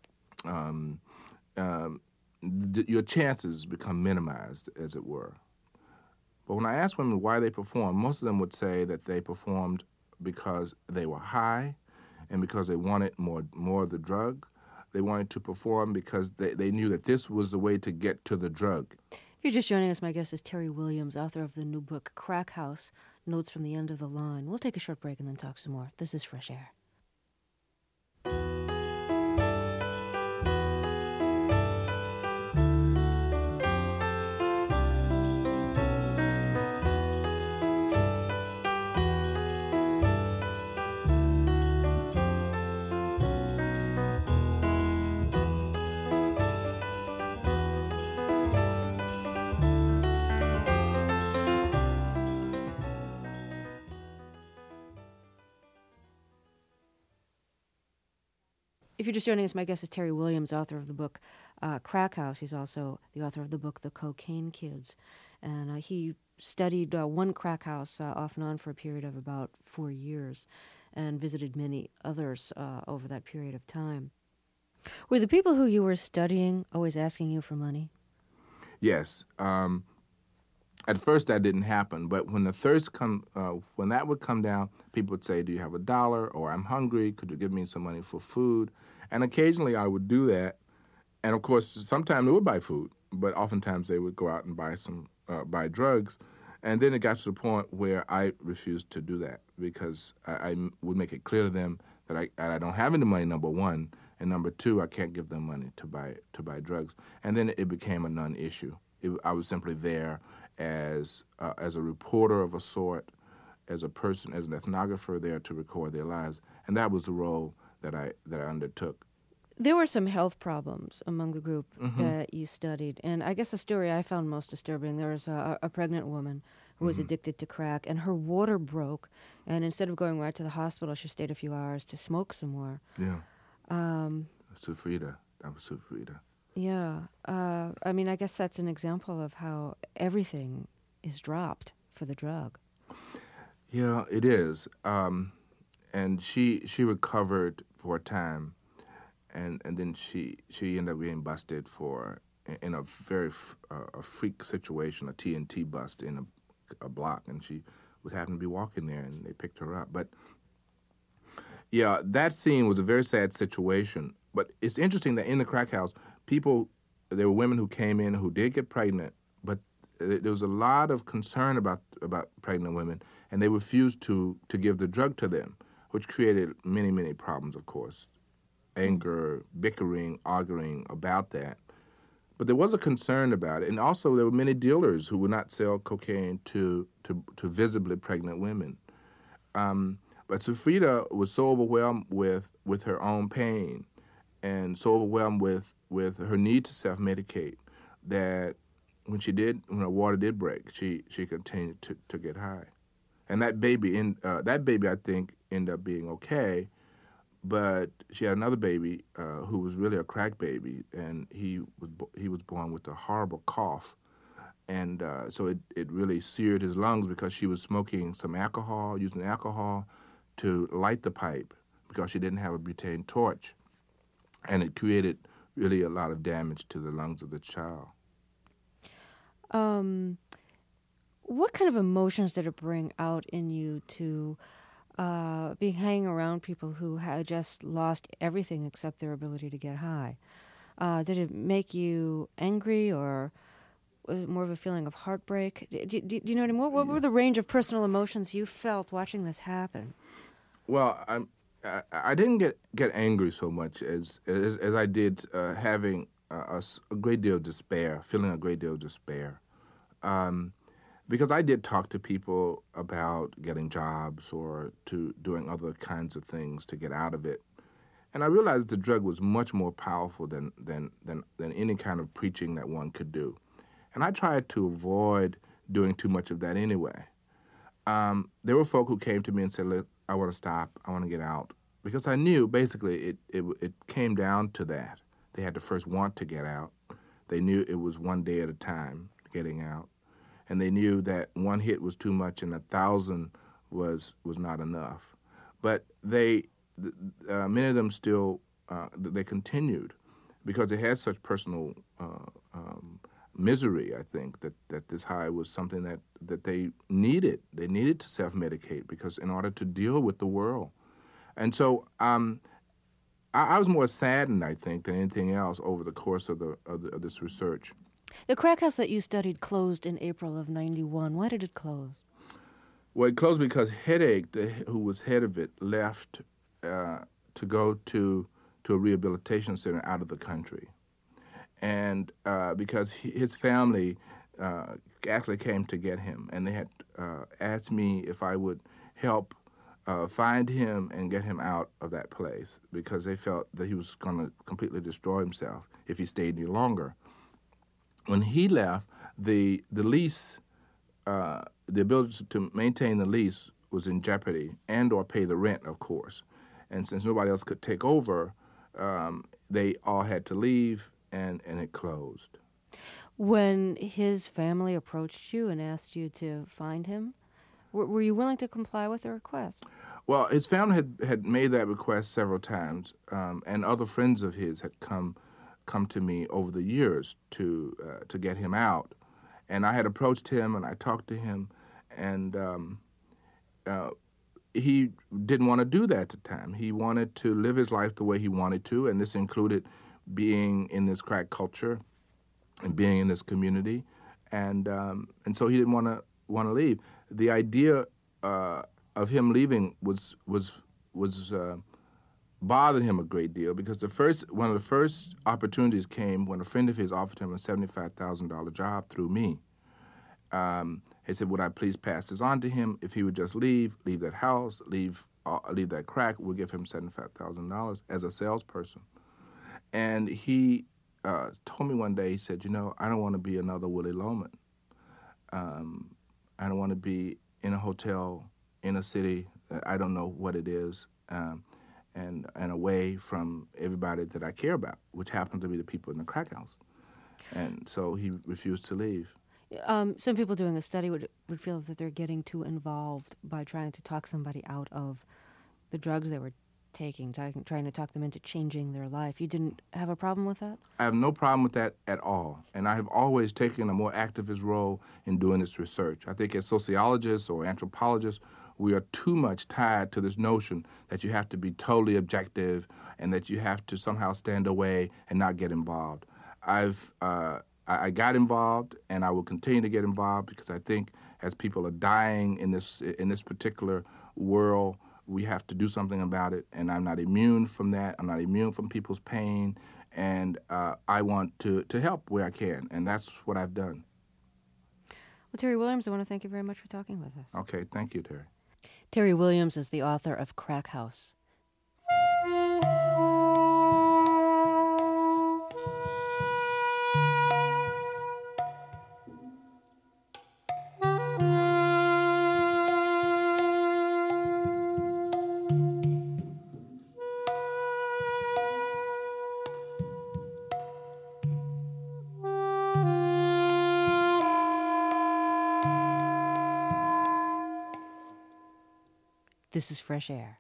um, um, th- your chances become minimized, as it were. But when I ask women why they perform, most of them would say that they performed because they were high and because they wanted more more of the drug. They wanted to perform because they, they knew that this was the way to get to the drug. If you're just joining us, my guest is Terry Williams, author of the new book, Crack House, Notes from the End of the Line. We'll take a short break and then talk some more. This is Fresh Air. If you're just joining us, my guest is Terry Williams, author of the book uh, Crack House. He's also the author of the book The Cocaine Kids. And uh, he studied uh, one crack house uh, off and on for a period of about four years and visited many others uh, over that period of time. Were the people who you were studying always asking you for money? Yes. Um, at first that didn't happen, but when the thirst come, uh, when that would come down, people would say, "Do you have a dollar?" or "I'm hungry. Could you give me some money for food?" And occasionally I would do that, and of course sometimes they would buy food, but oftentimes they would go out and buy some uh, buy drugs, and then it got to the point where I refused to do that because I, I would make it clear to them that I that I don't have any money. Number one, and number two, I can't give them money to buy to buy drugs, and then it became a non-issue. It, I was simply there as uh, as a reporter of a sort, as a person, as an ethnographer there to record their lives, and that was the role that I that I undertook. There were some health problems among the group Mm-hmm. that you studied, and I guess the story I found most disturbing, there was a, a pregnant woman who was Mhm. addicted to crack, and her water broke. And instead of going right to the hospital, she stayed a few hours to smoke some more. Yeah. Um, Sufrida. That was Sufrida. yeah. Uh, I mean, I guess that's an example of how everything is dropped for the drug. Yeah, it is. Um, and she she recovered for a time, and, and then she she ended up getting busted for in a very f- uh, a freak situation, a T N T bust in a, a block, and she would happen to be walking there, and they picked her up. But yeah, that scene was a very sad situation. But it's interesting that in the crack house, people, there were women who came in who did get pregnant, but there was a lot of concern about about pregnant women, and they refused to to give the drug to them, which created many, many problems, of course. Anger, bickering, arguing about that. But there was a concern about it. And also there were many dealers who would not sell cocaine to to, to visibly pregnant women. Um, but Sufrida was so overwhelmed with, with her own pain and so overwhelmed with, with her need to self-medicate that when she did, when her water did break, she, she continued to, to get high. And that baby, in, uh, that baby, I think, ended up being okay, but she had another baby uh, who was really a crack baby, and he was bo- he was born with a horrible cough, and uh, so it, it really seared his lungs because she was smoking some alcohol, using alcohol to light the pipe because she didn't have a butane torch, and it created really a lot of damage to the lungs of the child. Um, what kind of emotions did it bring out in you to uh, be hanging around people who had just lost everything except their ability to get high? Uh, did it make you angry, or was it more of a feeling of heartbreak? Do, do, do you know what I mean? What, what were the range of personal emotions you felt watching this happen? Well, I'm, I, I didn't get, get angry so much as as, as I did uh, having a, a great deal of despair, feeling a great deal of despair. Um, because I did talk to people about getting jobs or to doing other kinds of things to get out of it. And I realized the drug was much more powerful than, than, than, than any kind of preaching that one could do. And I tried to avoid doing too much of that anyway. Um, there were folk who came to me and said, look, I want to stop, I want to get out. Because I knew basically it, it, it came down to that. They had to first want to get out. They knew it was one day at a time getting out. And they knew that one hit was too much and a thousand was was not enough. But they, uh, many of them still, uh, they continued because they had such personal uh, um, misery, I think, that, that this high was something that, that they needed. They needed to self-medicate because in order to deal with the world. And so um, I, I was more saddened, I think, than anything else over the course of, the, of, the, of this research. The crack house that you studied closed in April of ninety-one. Why did it close? Well, it closed because Headache, the, who was head of it, left uh, to go to to a rehabilitation center out of the country. And uh, because he, his family uh, actually came to get him, and they had uh, asked me if I would help uh, find him and get him out of that place because they felt that he was going to completely destroy himself if he stayed any longer. When he left, the the lease, uh, the ability to maintain the lease was in jeopardy, and or pay the rent, of course. And since nobody else could take over, um, they all had to leave, and, and it closed. When his family approached you and asked you to find him, were, were you willing to comply with their request? Well, his family had, had made that request several times, um, and other friends of his had come come to me over the years to uh, to get him out. And I had approached him, and I talked to him, and um, uh, he didn't want to do that at the time. He wanted to live his life the way he wanted to, and this included being in this crack culture and being in this community, and um, and so he didn't want to want to leave. The idea uh, of him leaving was was was uh, bothered him a great deal because the first one of the first opportunities came when a friend of his offered him a seventy-five thousand dollars job through me. Um, he said, would I please pass this on to him? If he would just leave, leave that house, leave uh, leave that crack, we'll give him seventy-five thousand dollars as a salesperson. And he uh, told me one day, he said, you know, I don't want to be another Willie Loman. Um, I don't want to be in a hotel in a city that I don't know what it is, um, and and away from everybody that I care about, which happen to be the people in the crack house. And so he refused to leave. Um, some people doing a study would would feel that they're getting too involved by trying to talk somebody out of the drugs they were taking, talking, trying to talk them into changing their life. You didn't have a problem with that? I have no problem with that at all. And I have always taken a more activist role in doing this research. I think as sociologists or anthropologists, we are too much tied to this notion that you have to be totally objective and that you have to somehow stand away and not get involved. I've uh, I got involved, and I will continue to get involved because I think as people are dying in this in this particular world, we have to do something about it, and I'm not immune from that. I'm not immune from people's pain, and uh, I want to, to help where I can, and that's what I've done. Well, Terry Williams, I want to thank you very much for talking with us. Okay, thank you, Terry. Terry Williams is the author of Crack House. This is Fresh Air.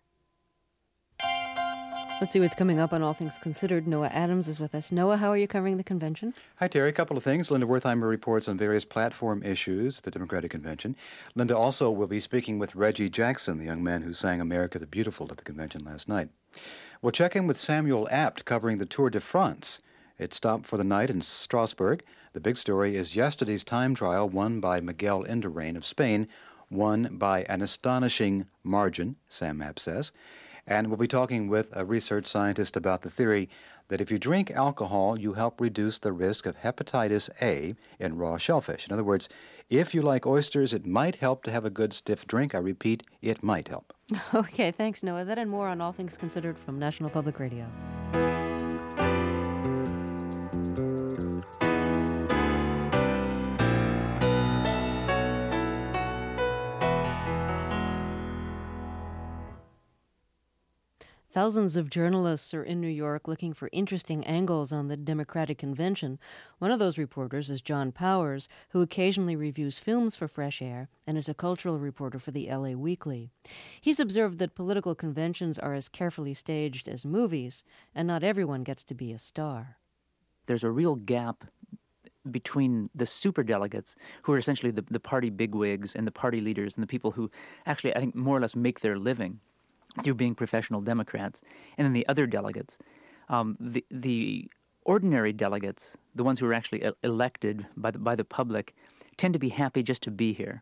Let's see what's coming up on All Things Considered. Noah Adams is with us. Noah, how are you covering the convention? Hi, Terry. A couple of things. Linda Wertheimer reports on various platform issues at the Democratic Convention. Linda also will be speaking with Reggie Jackson, the young man who sang America the Beautiful at the convention last night. We'll check in with Samuel Apt covering the Tour de France. It stopped for the night in Strasbourg. The big story is yesterday's time trial won by Miguel Indurain of Spain, won by an astonishing margin, Sam Apt says. And we'll be talking with a research scientist about the theory that if you drink alcohol, you help reduce the risk of hepatitis A in raw shellfish. In other words, if you like oysters, it might help to have a good stiff drink. I repeat, it might help. Okay, thanks, Noah. That and more on All Things Considered from National Public Radio. Thousands of journalists are in New York looking for interesting angles on the Democratic Convention. One of those reporters is John Powers, who occasionally reviews films for Fresh Air and is a cultural reporter for the L A Weekly. He's observed that political conventions are as carefully staged as movies, and not everyone gets to be a star. There's a real gap between the superdelegates, who are essentially the, the party bigwigs and the party leaders and the people who actually, I think, more or less make their living through being professional Democrats, and then the other delegates. Um, the the ordinary delegates, the ones who are actually e- elected by the, by the public, tend to be happy just to be here.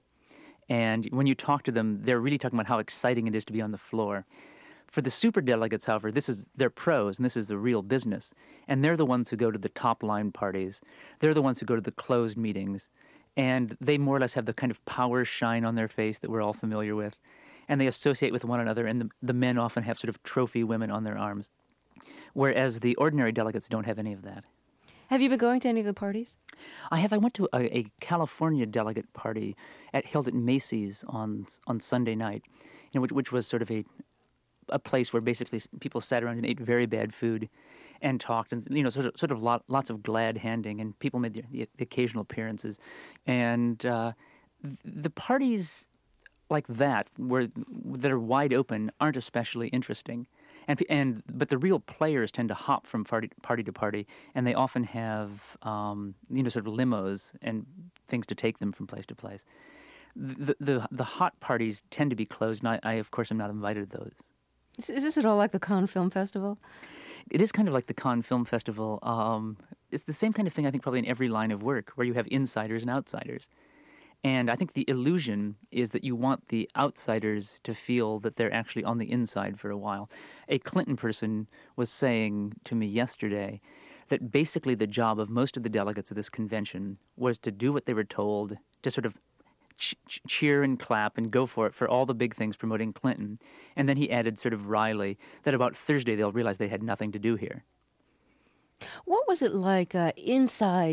And when you talk to them, they're really talking about how exciting it is to be on the floor. For the superdelegates, however, this is they're pros, and this is the real business. And they're the ones who go to the top-line parties. They're the ones who go to the closed meetings. And they more or less have the kind of power shine on their face that we're all familiar with. And they associate with one another, and the, the men often have sort of trophy women on their arms, whereas the ordinary delegates don't have any of that. Have you been going to any of the parties? I have. I went to a, a California delegate party at held at Macy's on on Sunday night, you know, which, which was sort of a a place where basically people sat around and ate very bad food and talked, and you know, sort of sort of lot, lots of glad handing, and people made the, the, the occasional appearances, and uh, the parties like that, where that are wide open, aren't especially interesting, and and but the real players tend to hop from party party to party, and they often have um, you know sort of limos and things to take them from place to place. The the the hot parties tend to be closed, and I, I of course am not invited to those. Is, is this at all like the Cannes Film Festival? It is kind of like the Cannes Film Festival. Um, it's the same kind of thing, I think, probably in every line of work, where you have insiders and outsiders. And I think the illusion is that you want the outsiders to feel that they're actually on the inside for a while. A Clinton person was saying to me yesterday that basically the job of most of the delegates of this convention was to do what they were told, to sort of ch- cheer and clap and go for it for all the big things promoting Clinton. And then he added sort of wryly that about Thursday they'll realize they had nothing to do here. What was it like uh, inside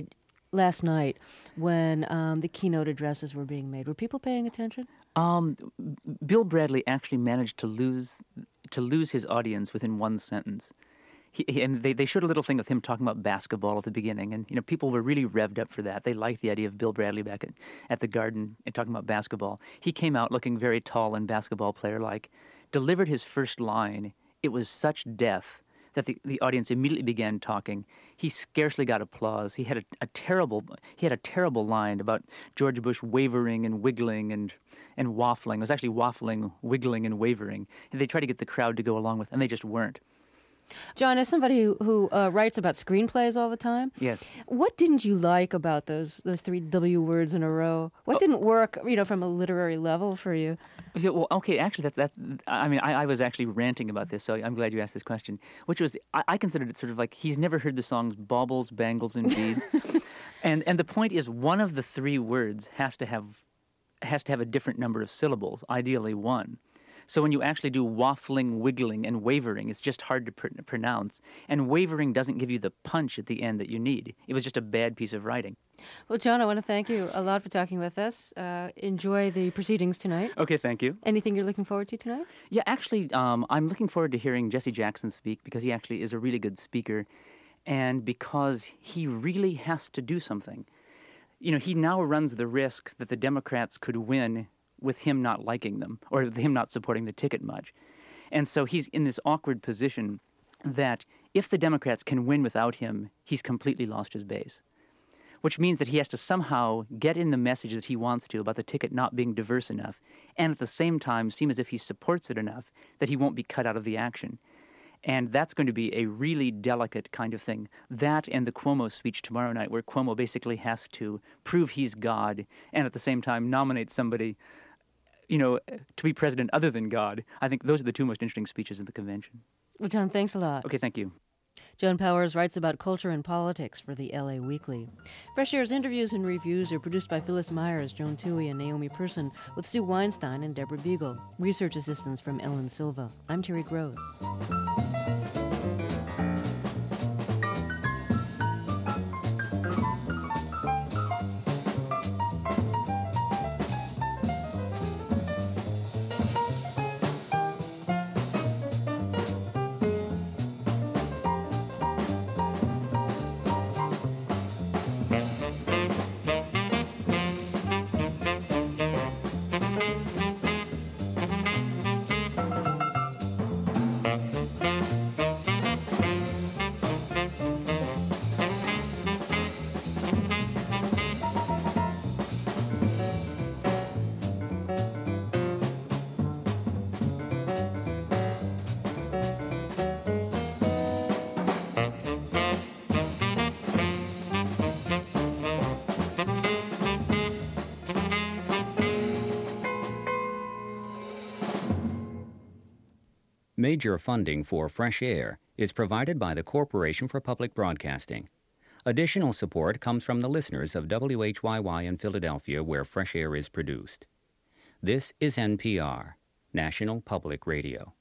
last night when um, the keynote addresses were being made? Were people paying attention? Um, Bill Bradley actually managed to lose to lose his audience within one sentence. He, he, and they, they showed a little thing of him talking about basketball at the beginning, and you know people were really revved up for that. They liked the idea of Bill Bradley back at, at the Garden and talking about basketball. He came out looking very tall and basketball player-like, delivered his first line. It was such death that the, the audience immediately began talking. He scarcely got applause. He had a, a terrible he had a terrible line about George Bush wavering and wiggling and and waffling. It was actually waffling, wiggling, and wavering. And they tried to get the crowd to go along with, and they just weren't. John, as somebody who, who uh, writes about screenplays all the time, yes, what didn't you like about those those three W words in a row? What oh. didn't work, you know, from a literary level for you? Yeah, well, okay, actually, that that I mean, I, I was actually ranting about this, so I'm glad you asked this question. Which was, I, I considered it sort of like he's never heard the songs "Baubles, Bangles, and Beads," and and the point is, one of the three words has to have has to have a different number of syllables, ideally one. So when you actually do waffling, wiggling, and wavering, it's just hard to pr- pronounce. And wavering doesn't give you the punch at the end that you need. It was just a bad piece of writing. Well, John, I want to thank you a lot for talking with us. Uh, enjoy the proceedings tonight. Okay, thank you. Anything you're looking forward to tonight? Yeah, actually, um, I'm looking forward to hearing Jesse Jackson speak because he actually is a really good speaker and because he really has to do something. You know, he now runs the risk that the Democrats could win with him not liking them or with him not supporting the ticket much. And so he's in this awkward position that if the Democrats can win without him, he's completely lost his base, which means that he has to somehow get in the message that he wants to about the ticket not being diverse enough and at the same time seem as if he supports it enough that he won't be cut out of the action. And that's going to be a really delicate kind of thing. That and the Cuomo speech tomorrow night where Cuomo basically has to prove he's God and at the same time nominate somebody you know, to be president other than God. I think those are the two most interesting speeches in the convention. Well, John, thanks a lot. Okay, thank you. Joan Powers writes about culture and politics for the L A Weekly. Fresh Air's interviews and reviews are produced by Phyllis Myers, Joan Toohey, and Naomi Persson, with Sue Weinstein and Deborah Beagle. Research assistance from Ellen Silva. I'm Terry Gross. Major funding for Fresh Air is provided by the Corporation for Public Broadcasting. Additional support comes from the listeners of W H Y Y in Philadelphia, where Fresh Air is produced. This is N P R, National Public Radio.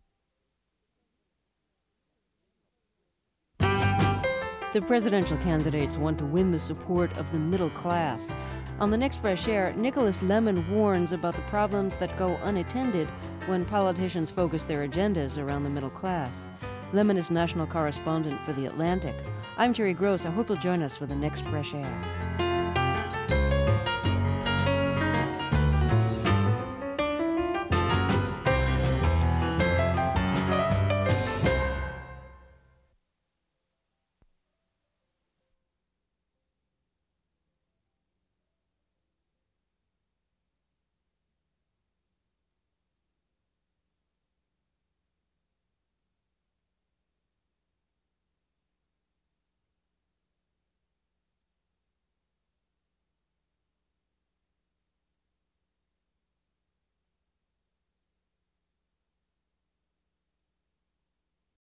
The presidential candidates want to win the support of the middle class. On the next Fresh Air, Nicholas Lemon warns about the problems that go unattended when politicians focus their agendas around the middle class. Lemon is national correspondent for The Atlantic. I'm Terry Gross. I hope you'll join us for the next Fresh Air.